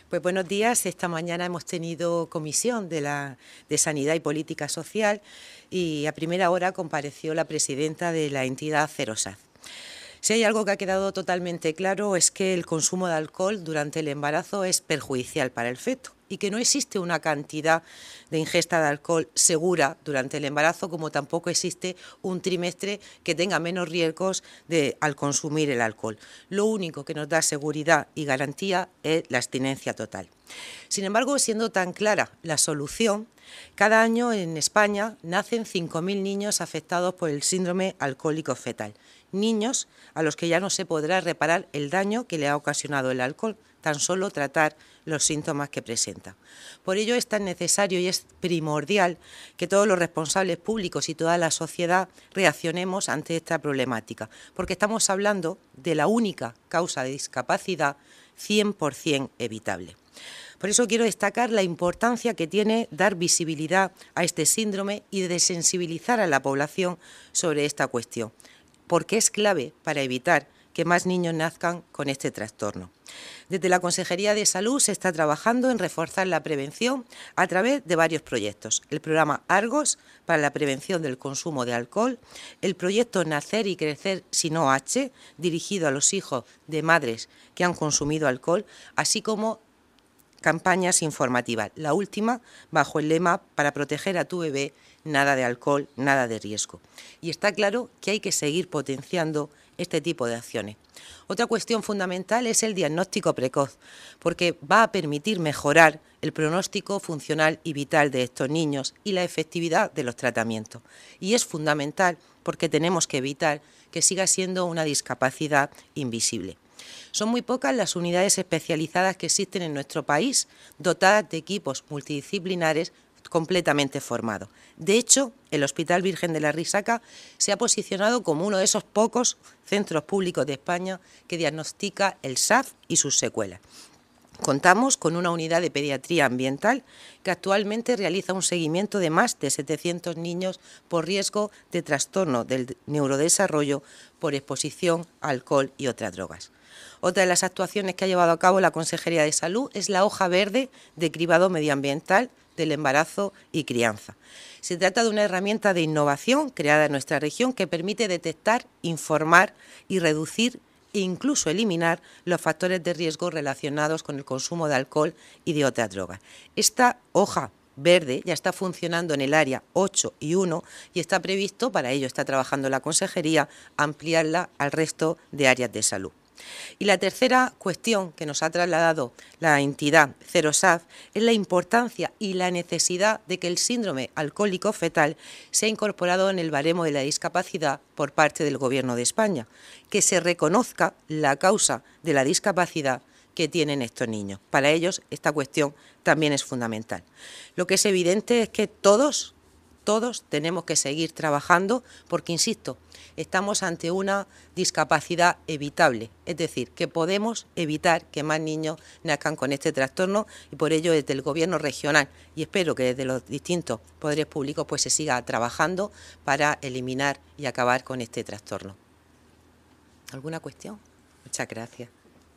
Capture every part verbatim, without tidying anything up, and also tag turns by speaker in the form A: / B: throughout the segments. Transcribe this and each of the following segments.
A: Pues buenos días. Esta mañana hemos tenido comisión de, la, de Sanidad y Política Social y a primera hora compareció la presidenta de la entidad Cerosaz. Si hay algo que ha quedado totalmente claro es que el consumo de alcohol durante el embarazo es perjudicial para el feto y que no existe una cantidad de ingesta de alcohol segura durante el embarazo, como tampoco existe un trimestre que tenga menos riesgos de, al consumir el alcohol. Lo único que nos da seguridad y garantía es la abstinencia total. Sin embargo, siendo tan clara la solución, cada año en España nacen cinco mil niños afectados por el síndrome alcohólico fetal. Niños a los que ya no se podrá reparar el daño que le ha ocasionado el alcohol, tan solo tratar los síntomas que presenta. Por ello es tan necesario y es primordial que todos los responsables públicos y toda la sociedad reaccionemos ante esta problemática, porque estamos hablando de la única causa de discapacidad cien por cien evitable. Por eso quiero destacar la importancia que tiene dar visibilidad a este síndrome y de sensibilizar a la población sobre esta cuestión, porque es clave para evitar que más niños nazcan con este trastorno. Desde la Consejería de Salud se está trabajando en reforzar la prevención a través de varios proyectos. El programa Argos para la prevención del consumo de alcohol, el proyecto Nacer y Crecer sin O H, dirigido a los hijos de madres que han consumido alcohol, así como campañas informativas, la última bajo el lema para proteger a tu bebé, nada de alcohol, nada de riesgo. Y está claro que hay que seguir potenciando este tipo de acciones. Otra cuestión fundamental es el diagnóstico precoz, porque va a permitir mejorar el pronóstico funcional y vital de estos niños y la efectividad de los tratamientos. Y es fundamental porque tenemos que evitar que siga siendo una discapacidad invisible. Son muy pocas las unidades especializadas que existen en nuestro país, dotadas de equipos multidisciplinares completamente formados. De hecho, el Hospital Virgen de la Risaca se ha posicionado como uno de esos pocos centros públicos de España que diagnostica el S A F y sus secuelas. Contamos con una unidad de pediatría ambiental que actualmente realiza un seguimiento de más de setecientos niños por riesgo de trastorno del neurodesarrollo por exposición a alcohol y otras drogas. Otra de las actuaciones que ha llevado a cabo la Consejería de Salud es la hoja verde de cribado medioambiental del embarazo y crianza. Se trata de una herramienta de innovación creada en nuestra región que permite detectar, informar y reducir e incluso eliminar los factores de riesgo relacionados con el consumo de alcohol y de otras drogas. Esta hoja verde ya está funcionando en el área ocho y uno y está previsto, para ello está trabajando la Consejería, ampliarla al resto de áreas de salud. Y la tercera cuestión que nos ha trasladado la entidad Cerosaz es la importancia y la necesidad de que el síndrome alcohólico fetal sea incorporado en el baremo de la discapacidad por parte del Gobierno de España, que se reconozca la causa de la discapacidad que tienen estos niños. Para ellos esta cuestión también es fundamental. Lo que es evidente es que todos, todos tenemos que seguir trabajando porque, insisto, estamos ante una discapacidad evitable, es decir, que podemos evitar que más niños nazcan con este trastorno y por ello desde el Gobierno regional y espero que desde los distintos poderes públicos pues se siga trabajando para eliminar y acabar con este trastorno. ¿Alguna cuestión? Muchas gracias.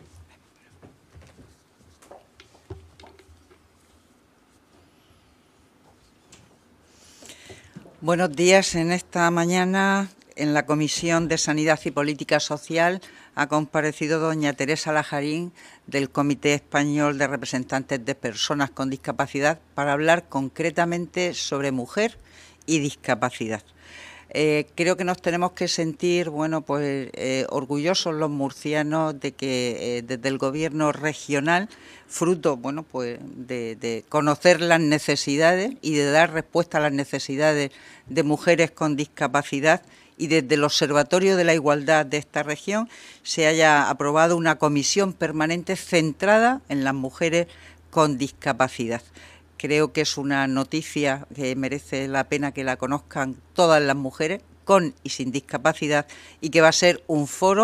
B: Buenos días. En esta mañana, en la Comisión de Sanidad y Política Social, ha comparecido doña Teresa Lajarín, del Comité Español de Representantes de Personas con Discapacidad, para hablar concretamente sobre mujer y discapacidad. Eh, creo que nos tenemos que sentir, bueno, pues eh, orgullosos los murcianos de que eh, desde el Gobierno regional, fruto, bueno, pues de, de conocer las necesidades y de dar respuesta a las necesidades de mujeres con discapacidad, y desde el Observatorio de la Igualdad de esta región se haya aprobado una comisión permanente centrada en las mujeres con discapacidad. Creo que es una noticia que merece la pena que la conozcan todas las mujeres con y sin discapacidad y que va a ser un foro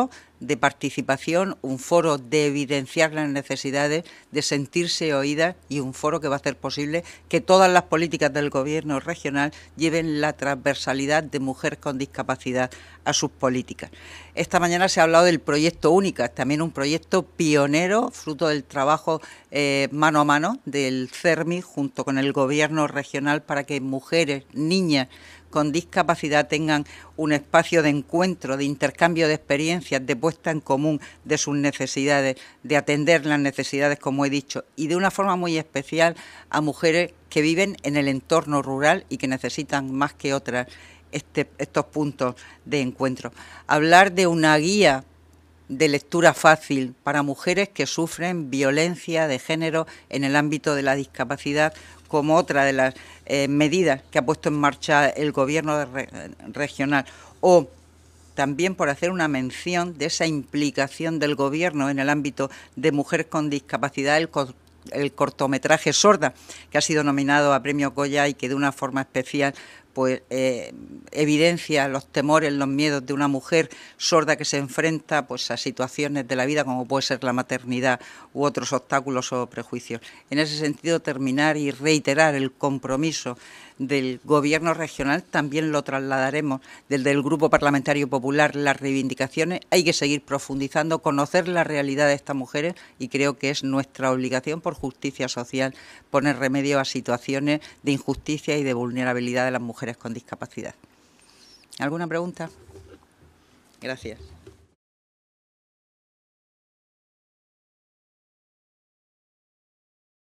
B: de participación, un foro de evidenciar las necesidades, de sentirse oídas y un foro que va a hacer posible que todas las políticas del Gobierno regional lleven la transversalidad de mujer con discapacidad a sus políticas. Esta mañana se ha hablado del proyecto Única, también un proyecto pionero, fruto del trabajo eh, mano a mano del CERMI junto con el Gobierno regional para que mujeres, niñas con discapacidad tengan un espacio de encuentro, de intercambio de experiencias, de puesta en común de sus necesidades, de atender las necesidades, como he dicho, y de una forma muy especial a mujeres que viven en el entorno rural y que necesitan más que otras este, estos puntos de encuentro. Hablar de una guía de lectura fácil para mujeres que sufren violencia de género en el ámbito de la discapacidad, como otra de las eh, medidas que ha puesto en marcha el Gobierno de re, regional, o también por hacer una mención de esa implicación del Gobierno en el ámbito de mujeres con discapacidad, el, el cortometraje Sorda, que ha sido nominado a Premio Goya y que de una forma especial pues eh, evidencia los temores, los miedos de una mujer sorda que se enfrenta pues a situaciones de la vida como puede ser la maternidad u otros obstáculos o prejuicios. En ese sentido, terminar y reiterar el compromiso del Gobierno regional, también lo trasladaremos desde el Grupo Parlamentario Popular, las reivindicaciones. Hay que seguir profundizando, conocer la realidad de estas mujeres y creo que es nuestra obligación por justicia social poner remedio a situaciones de injusticia y de vulnerabilidad de las mujeres con discapacidad. ¿Alguna pregunta? Gracias.